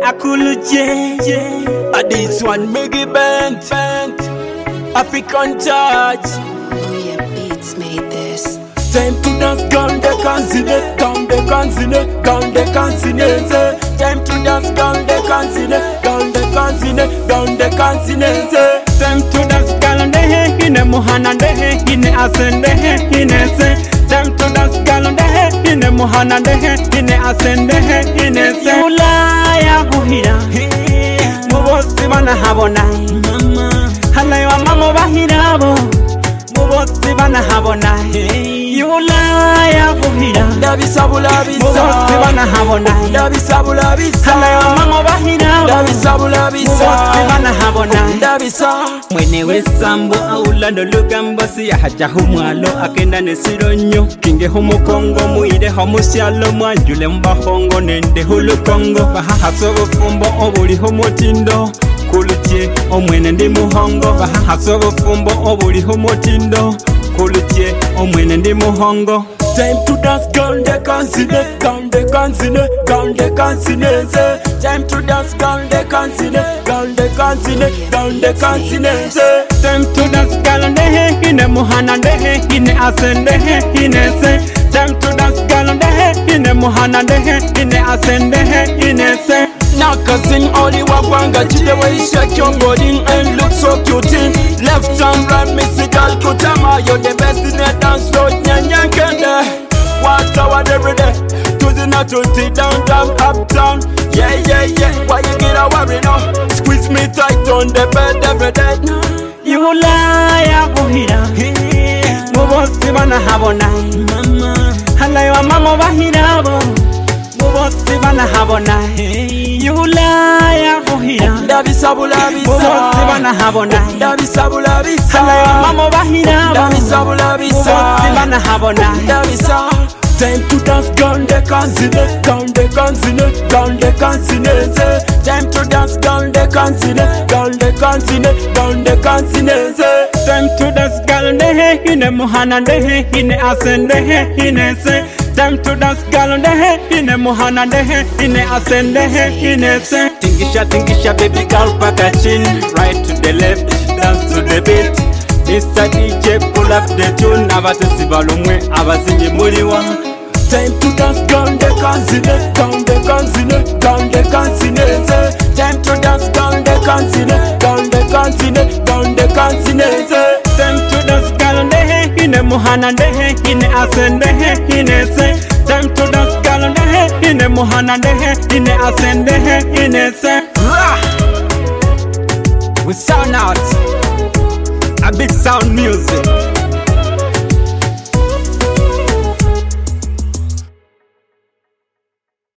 Akulu J. This one Miggy Bent, African Touch. Booyah Beats made this. Time to dance, down the continent, down the continent, down the continent. Time to dance, down the continent, down the continent, down the continent. Time to dance, galande he ine muhana de he ine asende he ine se. Time to dance, galande he ine muhana de he ine asende he ine se. Ulaya buhira, mubosi bana habona. Halayo mama bahira bo, mubosi bana habona. Ulaya buhira, Dabisabula bisa, mubosi bana habona. Dabisabula bisa, Halayo mama bahira bo, Dabisabula bisa, mubosi bana habona. Dabisa. Mwene wesambo aula no lugambo siya haja humwalo akenda nesironyo kinge humukongo muide homusyalo mwanjule mbahongo nende hulukongo bahahaso bufumbo obuli humutindo kulutye omwene ndi muhongo bahahaso bufumbo obuli humutindo kulutye omwene ndi muhongo. Time to dance, down the continent, down the continent, down the continent. Time to dance, down the continent, down the continent, down the continent. Time to dance, galande he ine muhana de he ine asende he ine se. Time to dance, galande he ine muhana de he ine asende he ine se. Now cousin only wagwanga chide way you shake your body and look so cute. Left and right, Missy Gal Kutama, you're the best in the dance floor. Nyan kende, watch out every day. Tuesday not Tuesday, downtown, uptown. Yeah, yeah, yeah. Why you get a worry now? Squeeze me tight on the bed every day. Ulaya buhira, mubosi bana habona. Halayo mama bahira bo, mubosi bana habona. Ulaya buhira, Dabisabula bisa, mubosi bana habona. Dabisabula bisa, Halayo mama bahira bo, Dabisabula bisa, mubosi bana habona. Dabisa. Time to dance, down the continent, down the continent, down the continent. Time to dance, down the continent, down the continent, down the continent. Time to dance, galande he ine muhana de he ine asende he ine se. Time to dance, galande he ine muhana de he ine asende he ine se. Tingisha baby girl paka chin, right to the left, dance to the beat. Mr. DJ pull up the tune, abatusi balumwe abasinye muliwa. Time to dance, down the continent, down the continent, down the continent. Time to dance, down the continent, down the continent, down the continent. Time to dance, galande he ine muhana de he ine asende he ine se. Time to dance, galande he ine muhana de he ine asende he ine se. We sound out.